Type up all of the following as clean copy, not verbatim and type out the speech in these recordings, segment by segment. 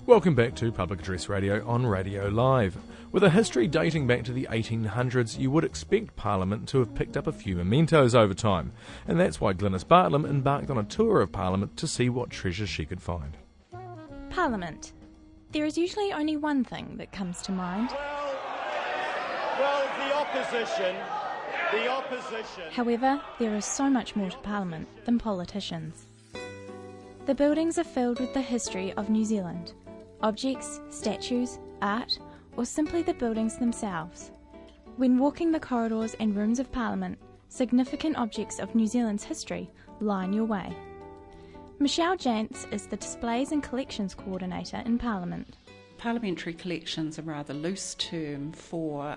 Welcome back to Public Address Radio on Radio Live. With a history dating back to the 1800s, you would expect Parliament to have picked up a few mementos over time, and that's why Glynis Bartlam embarked on a tour of Parliament to see what treasures she could find. Parliament. There is usually only one thing that comes to mind. Well, the opposition. However, there is so much more to Parliament than politicians. The buildings are filled with the history of New Zealand. Objects, statues, art, or simply the buildings themselves. When walking the corridors and rooms of Parliament, significant objects of New Zealand's history line your way. Michelle Jantz is the Displays and Collections Coordinator in Parliament. Parliamentary collections are a rather loose term for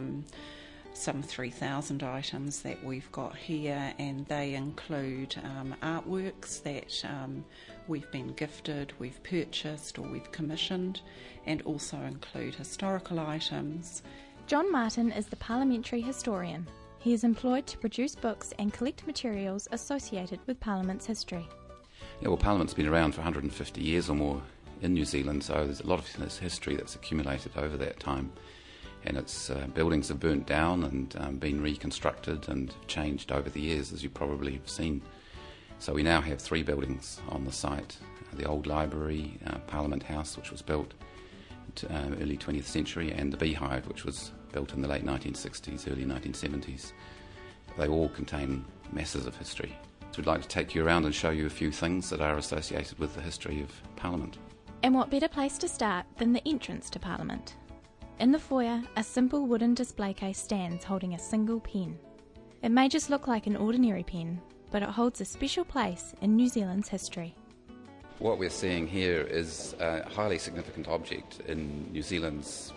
some 3,000 items that we've got here, and they include artworks that we've been gifted, we've purchased or we've commissioned, and also include historical items. John Martin is the parliamentary historian. He is employed to produce books and collect materials associated with Parliament's history. Yeah, well, Parliament's been around for 150 years or more in New Zealand, so there's a lot of history that's accumulated over that time. And its buildings have burnt down and been reconstructed and changed over the years, as you probably have seen. So we now have 3 buildings on the site. The old library, Parliament House, which was built early 20th century, and the Beehive, which was built in the late 1960s, early 1970s. They all contain masses of history. So we'd like to take you around and show you a few things that are associated with the history of Parliament. And what better place to start than the entrance to Parliament? In the foyer, a simple wooden display case stands holding a single pen. It may just look like an ordinary pen, but it holds a special place in New Zealand's history. What we're seeing here is a highly significant object in New Zealand's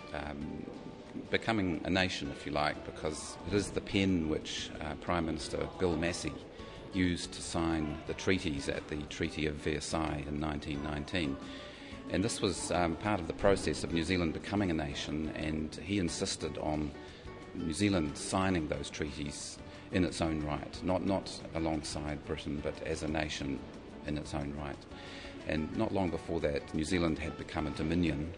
becoming a nation, if you like, because it is the pen which Prime Minister Bill Massey used to sign the treaties at the Treaty of Versailles in 1919. And this was part of the process of New Zealand becoming a nation, and he insisted on New Zealand signing those treaties in its own right, not alongside Britain, but as a nation in its own right. And not long before that, New Zealand had become a dominion,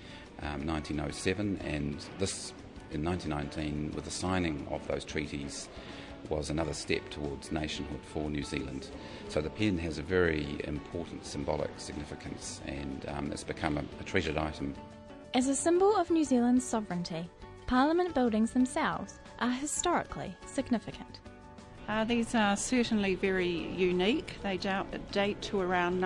1907, and this, in 1919, with the signing of those treaties, was another step towards nationhood for New Zealand. So the pen has a very important symbolic significance, and it's become a treasured item. As a symbol of New Zealand's sovereignty, Parliament buildings themselves are historically significant. These are certainly very unique. They date to around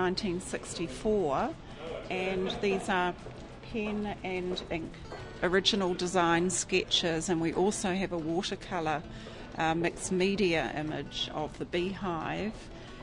1964, and these are pen and ink original design sketches, and we also have a watercolour mixed media image of the Beehive,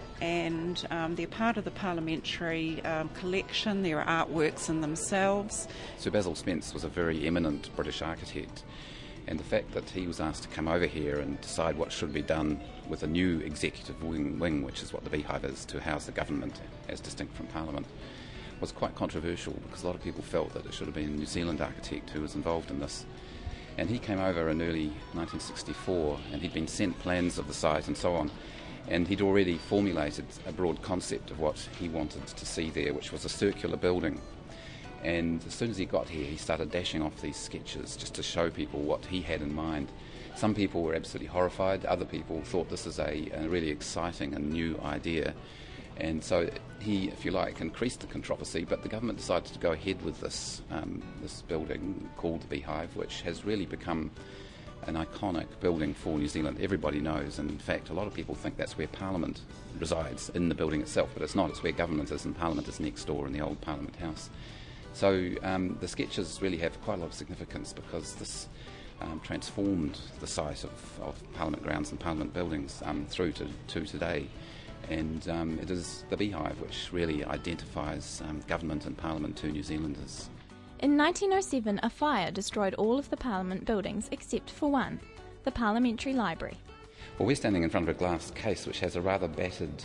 and they're part of the parliamentary collection. There are artworks in themselves. Sir Basil Spence was a very eminent British architect, and the fact that he was asked to come over here and decide what should be done with a new executive wing, which is what the Beehive is, to house the government as distinct from Parliament, was quite controversial, because a lot of people felt that it should have been a New Zealand architect who was involved in this. And he came over in early 1964, and he'd been sent plans of the site and so on, and he'd already formulated a broad concept of what he wanted to see there, which was a circular building. And as soon as he got here, he started dashing off these sketches just to show people what he had in mind. Some people were absolutely horrified, other people thought this is a really exciting and new idea. And so he, if you like, increased the controversy, but the government decided to go ahead with this building called the Beehive, which has really become an iconic building for New Zealand. Everybody knows, and in fact a lot of people think that's where Parliament resides, in the building itself, but it's not. It's where government is, and Parliament is next door in the old Parliament House. So the sketches really have quite a lot of significance, because this transformed the site of Parliament grounds and Parliament buildings through to today. And it is the Beehive which really identifies government and Parliament to New Zealanders. In 1907, a fire destroyed all of the Parliament buildings except for one, the Parliamentary Library. Well, we're standing in front of a glass case which has a rather battered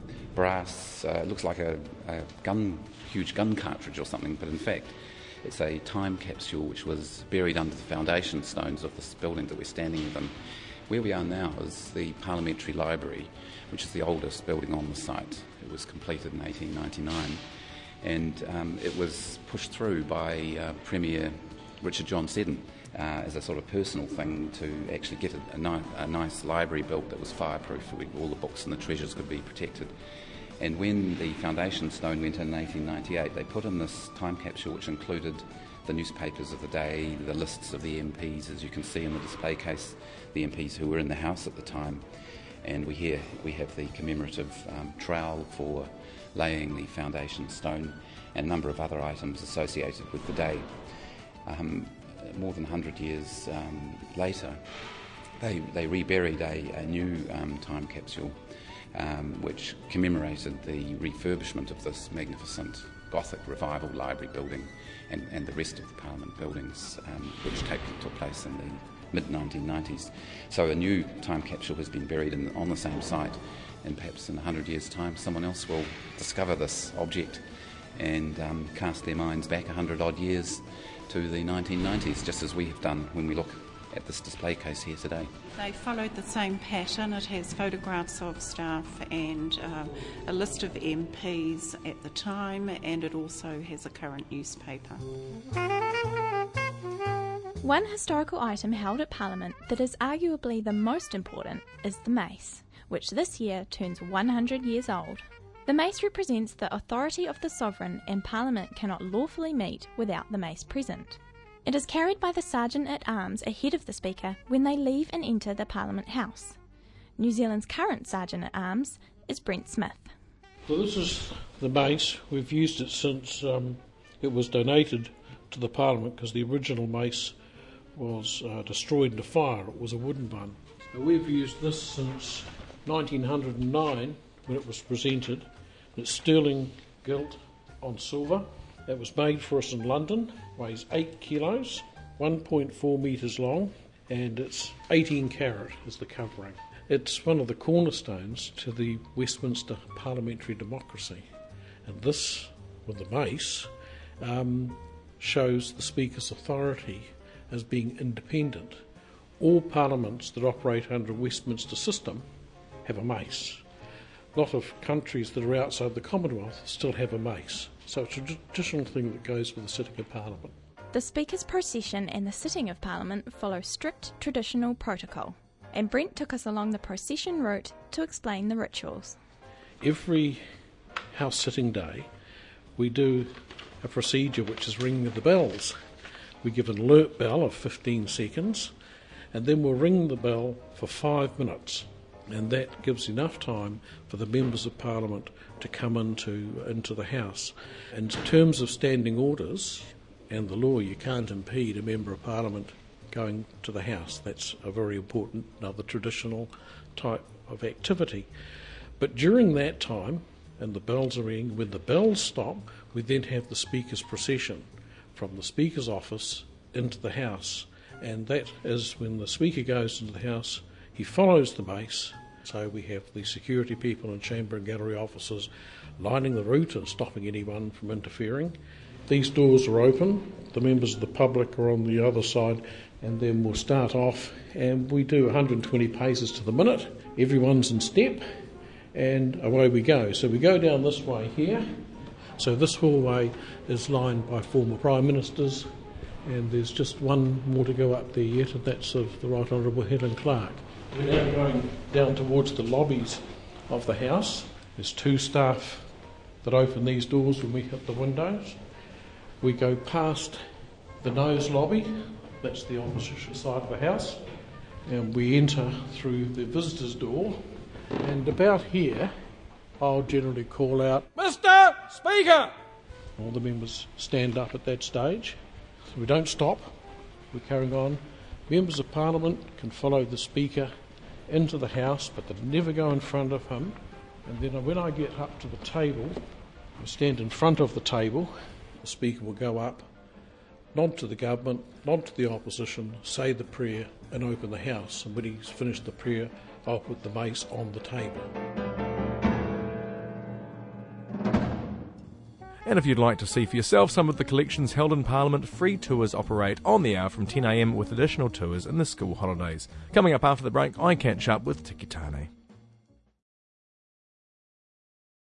brass, looks like a huge gun cartridge or something, but in fact it's a time capsule which was buried under the foundation stones of this building that we're standing in. Where we are now is the Parliamentary Library, which is the oldest building on the site. It was completed in 1899, And it was pushed through by Premier Richard John Seddon as a sort of personal thing to actually get a nice library built that was fireproof, where all the books and the treasures could be protected. And when the foundation stone went in 1898, they put in this time capsule which included the newspapers of the day, the lists of the MPs, as you can see in the display case, the MPs who were in the House at the time. And we have the commemorative trowel for laying the foundation stone and a number of other items associated with the day. More than 100 years later, they reburied a new time capsule which commemorated the refurbishment of this magnificent Gothic Revival Library building and the rest of the Parliament buildings, which took place in the mid-1990s. So a new time capsule has been buried on the same site, and perhaps in 100 years' time someone else will discover this object and cast their minds back 100-odd years to the 1990s, just as we have done when we look at this display case here today. They followed the same pattern. It has photographs of staff and a list of MPs at the time, and it also has a current newspaper. One historical item held at Parliament that is arguably the most important is the mace, which this year turns 100 years old. The mace represents the authority of the sovereign, and Parliament cannot lawfully meet without the mace present. It is carried by the Sergeant-at-Arms ahead of the Speaker when they leave and enter the Parliament House. New Zealand's current Sergeant-at-Arms is Brent Smith. Well, this is the mace. We've used it since it was donated to the Parliament, because the original mace was destroyed in a fire. It was a wooden one. We've used this since 1909 when it was presented. It's sterling gilt on silver. It was made for us in London, weighs 8 kilos, 1.4 metres long, and it's 18 carat is the covering. It's one of the cornerstones to the Westminster parliamentary democracy. And this, with the mace, shows the Speaker's authority as being independent. All parliaments that operate under a Westminster system have a mace. A lot of countries that are outside the Commonwealth still have a mace. So it's a traditional thing that goes with the sitting of Parliament. The Speaker's procession and the sitting of Parliament follow strict traditional protocol, and Brent took us along the procession route to explain the rituals. Every House sitting day we do a procedure which is ringing of the bells. We give an alert bell of 15 seconds, and then we'll ring the bell for 5 minutes, and that gives enough time for the members of Parliament to come into the House. In terms of standing orders and the law, you can't impede a member of Parliament going to the House. That's a very important, another traditional type of activity. But during that time, and the bells are ringing, when the bells stop, we then have the Speaker's procession from the Speaker's office into the House. And that is when the Speaker goes into the House, he follows the mace. So we have the security people and chamber and gallery officers lining the route and stopping anyone from interfering. These doors are open, the members of the public are on the other side, and then we'll start off, and we do 120 paces to the minute. Everyone's in step, and away we go. So we go down this way here. So this hallway is lined by former Prime Ministers, and there's just one more to go up there yet, and that's of the Right Honourable Helen Clark. We're now going down towards the lobbies of the House. There's 2 staff that open these doors when we hit the windows. We go past the nose lobby, that's the opposition side of the House, and we enter through the visitors' door, and about here I'll generally call out, "Mr. Speaker!" All the members stand up at that stage. So we don't stop, we're carrying on. Members of Parliament can follow the Speaker into the House, but they never go in front of him. And then when I get up to the table, I stand in front of the table. The Speaker will go up, nod to the government, nod to the opposition, say the prayer and open the House. And when he's finished the prayer, I'll put the mace on the table. And if you'd like to see for yourself some of the collections held in Parliament, free tours operate on the hour from 10 a.m. with additional tours in the school holidays. Coming up after the break, I catch up with Tiki Tane.